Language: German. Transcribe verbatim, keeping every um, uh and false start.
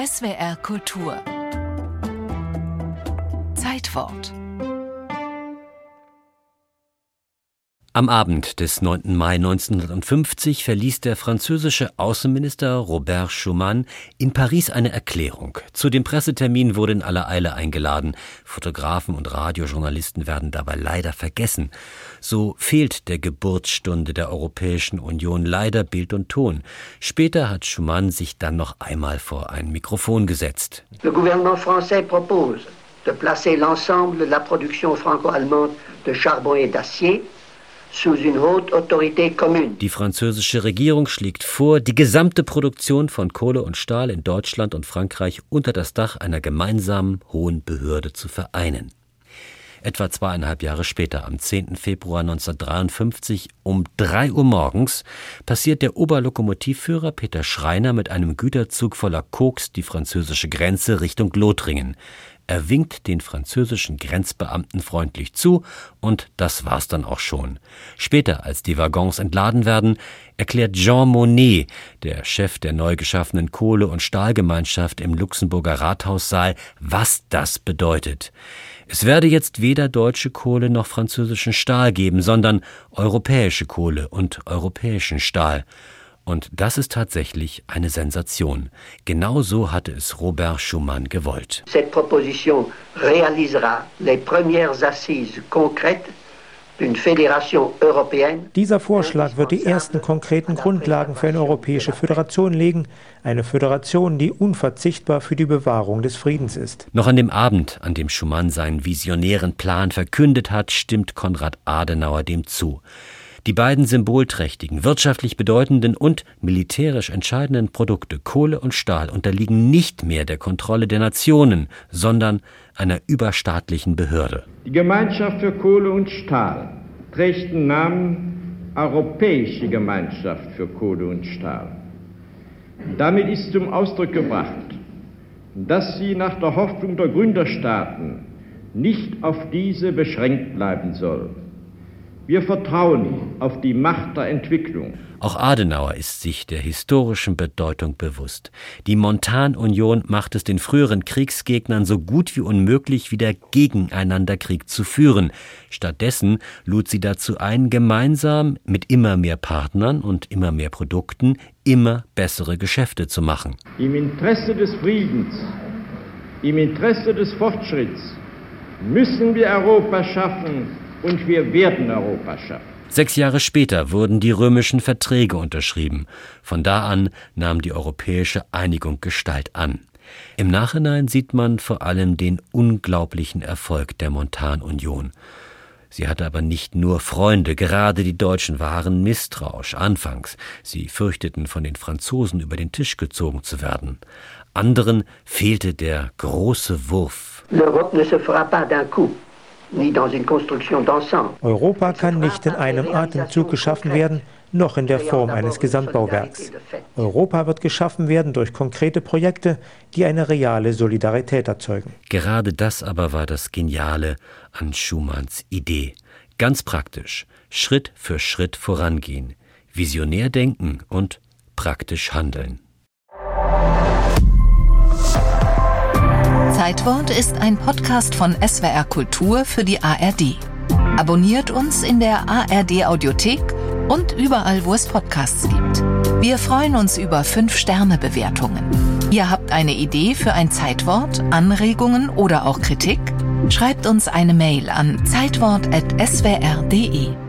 S W R Kultur Zeitwort. Am Abend des neunten Mai neunzehnhundertfünfzig verließ der französische Außenminister Robert Schuman in Paris eine Erklärung. Zu dem Pressetermin wurde in aller Eile eingeladen. Fotografen und Radiojournalisten werden dabei leider vergessen. So fehlt der Geburtsstunde der Europäischen Union leider Bild und Ton. Später hat Schuman sich dann noch einmal vor ein Mikrofon gesetzt. Le gouvernement français propose de placer l'ensemble de la production franco-allemande de charbon et d'acier sous une haute autorité commune. Die französische Regierung schlägt vor, die gesamte Produktion von Kohle und Stahl in Deutschland und Frankreich unter das Dach einer gemeinsamen hohen Behörde zu vereinen. Etwa zweieinhalb Jahre später, am zehnten Februar neunzehnhundertdreiundfünfzig, um drei Uhr morgens, passiert der Oberlokomotivführer Peter Schreiner mit einem Güterzug voller Koks die französische Grenze Richtung Lothringen. Er winkt den französischen Grenzbeamten freundlich zu und das war's dann auch schon. Später, als die Waggons entladen werden, erklärt Jean Monnet, der Chef der neu geschaffenen Kohle- und Stahlgemeinschaft im Luxemburger Rathaussaal, was das bedeutet. Es werde jetzt weder deutsche Kohle noch französischen Stahl geben, sondern europäische Kohle und europäischen Stahl. Und das ist tatsächlich eine Sensation. Genau so hatte es Robert Schuman gewollt. Cette proposition réalisera les premières assises concrètes d'une fédération européenne. Dieser Vorschlag wird die ersten konkreten Grundlagen für eine europäische Föderation legen. Eine Föderation, die unverzichtbar für die Bewahrung des Friedens ist. Noch an dem Abend, an dem Schuman seinen visionären Plan verkündet hat, stimmt Konrad Adenauer dem zu. Die beiden symbolträchtigen, wirtschaftlich bedeutenden und militärisch entscheidenden Produkte Kohle und Stahl unterliegen nicht mehr der Kontrolle der Nationen, sondern einer überstaatlichen Behörde. Die Gemeinschaft für Kohle und Stahl trägt den Namen Europäische Gemeinschaft für Kohle und Stahl. Damit ist zum Ausdruck gebracht, dass sie nach der Hoffnung der Gründerstaaten nicht auf diese beschränkt bleiben soll. Wir vertrauen auf die Macht der Entwicklung. Auch Adenauer ist sich der historischen Bedeutung bewusst. Die Montanunion macht es den früheren Kriegsgegnern so gut wie unmöglich, wieder gegeneinander Krieg zu führen. Stattdessen lud sie dazu ein, gemeinsam mit immer mehr Partnern und immer mehr Produkten immer bessere Geschäfte zu machen. Im Interesse des Friedens, im Interesse des Fortschritts müssen wir Europa schaffen. Und wir werden Europa schaffen. Sechs Jahre später wurden die römischen Verträge unterschrieben. Von da an nahm die europäische Einigung Gestalt an. Im Nachhinein sieht man vor allem den unglaublichen Erfolg der Montanunion. Sie hatte aber nicht nur Freunde, gerade die Deutschen waren misstrauisch anfangs. Sie fürchteten, von den Franzosen über den Tisch gezogen zu werden. Anderen fehlte der große Wurf. L'Europe ne se fera pas d'un coup. Europa kann nicht in einem Atemzug geschaffen werden, noch in der Form eines Gesamtbauwerks. Europa wird geschaffen werden durch konkrete Projekte, die eine reale Solidarität erzeugen. Gerade das aber war das Geniale an Schumans Idee. Ganz praktisch, Schritt für Schritt vorangehen, visionär denken und praktisch handeln. Zeitwort ist ein Podcast von S W R Kultur für die A R D. Abonniert uns in der A R D Audiothek und überall, wo es Podcasts gibt. Wir freuen uns über fünf Sterne Bewertungen. Ihr habt eine Idee für ein Zeitwort, Anregungen oder auch Kritik? Schreibt uns eine Mail an zeitwort at s w r punkt d e.